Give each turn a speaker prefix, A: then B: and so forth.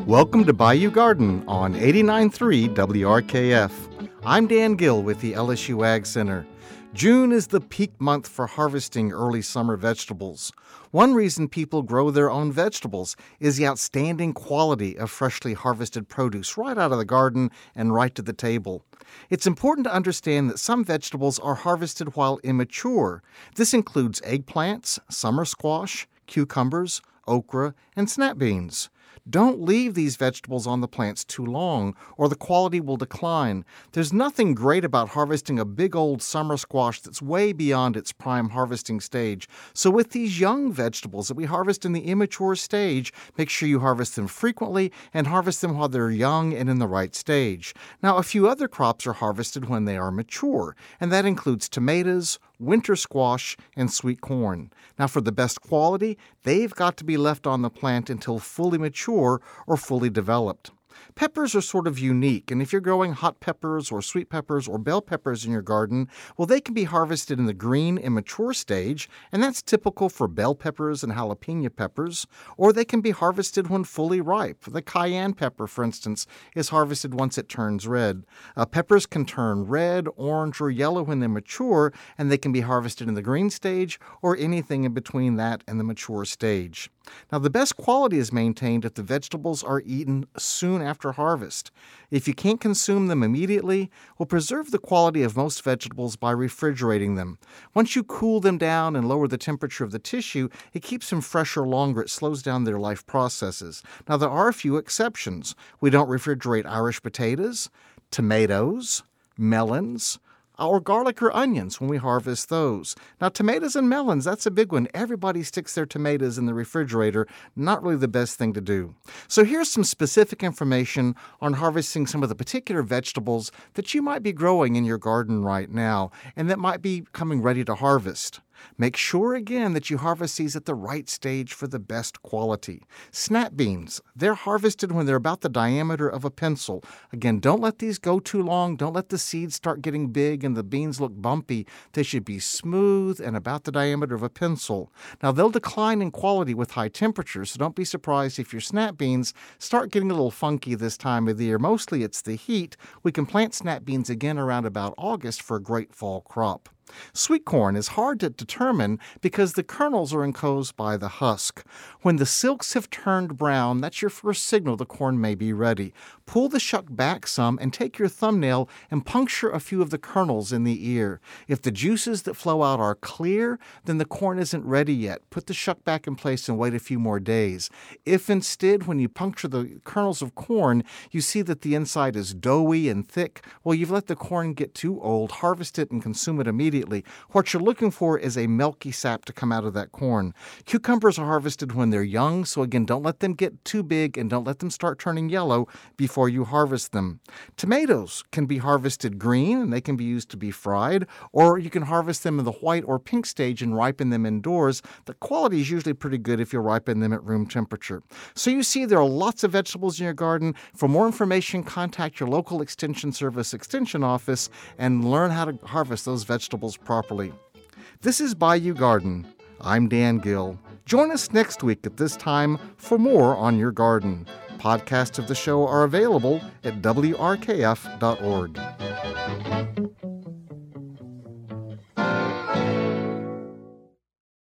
A: Welcome to Bayou Garden on 89.3 WRKF. I'm Dan Gill with the LSU Ag Center. June is the peak month for harvesting early summer vegetables. One reason people grow their own vegetables is the outstanding quality of freshly harvested produce right out of the garden and right to the table. It's important to understand that some vegetables are harvested while immature. This includes eggplants, summer squash, cucumbers, okra, and snap beans. Don't leave these vegetables on the plants too long, or the quality will decline. There's nothing great about harvesting a big old summer squash that's way beyond its prime harvesting stage. So with these young vegetables that we harvest in the immature stage, make sure you harvest them frequently and harvest them while they're young and in the right stage. Now, a few other crops are harvested when they are mature, and that includes tomatoes, winter squash, and sweet corn. Now, for the best quality, they've got to be left on the plant until fully mature or fully developed. Peppers are sort of unique, and if you're growing hot peppers or sweet peppers or bell peppers in your garden, well, they can be harvested in the green immature stage, and that's typical for bell peppers and jalapeno peppers, or they can be harvested when fully ripe. The cayenne pepper, for instance, is harvested once it turns red. Peppers can turn red, orange, or yellow when they're mature, and they can be harvested in the green stage or anything in between that and the mature stage. Now, the best quality is maintained if the vegetables are eaten soon after harvest. If you can't consume them immediately, well, preserve the quality of most vegetables by refrigerating them. Once you cool them down and lower the temperature of the tissue, it keeps them fresher longer. It slows down their life processes. Now, there are a few exceptions. We don't refrigerate Irish potatoes, tomatoes, melons, or garlic or onions when we harvest those. Now, tomatoes and melons, that's a big one. Everybody sticks their tomatoes in the refrigerator. Not really the best thing to do. So here's some specific information on harvesting some of the particular vegetables that you might be growing in your garden right now and that might be coming ready to harvest. Make sure, again, that you harvest these at the right stage for the best quality. Snap beans, they're harvested when they're about the diameter of a pencil. Again, don't let these go too long. Don't let the seeds start getting big and the beans look bumpy. They should be smooth and about the diameter of a pencil. Now, they'll decline in quality with high temperatures, so don't be surprised if your snap beans start getting a little funky this time of the year. Mostly it's the heat. We can plant snap beans again around about August for a great fall crop. Sweet corn is hard to determine because the kernels are enclosed by the husk. When the silks have turned brown, that's your first signal the corn may be ready. Pull the shuck back some and take your thumbnail and puncture a few of the kernels in the ear. If the juices that flow out are clear, then the corn isn't ready yet. Put the shuck back in place and wait a few more days. If instead, when you puncture the kernels of corn, you see that the inside is doughy and thick, well, you've let the corn get too old. Harvest it and consume it immediately. What you're looking for is a milky sap to come out of that corn. Cucumbers are harvested when they're young, so again, don't let them get too big and don't let them start turning yellow before you harvest them. Tomatoes can be harvested green and they can be used to be fried, or you can harvest them in the white or pink stage and ripen them indoors. The quality is usually pretty good if you ripen them at room temperature. So you see, there are lots of vegetables in your garden. For more information, contact your local Extension Service Extension office and learn how to harvest those vegetables properly. This is Bayou Garden. I'm Dan Gill. Join us next week at this time for more on your garden. Podcasts of the show are available at WRKF.org.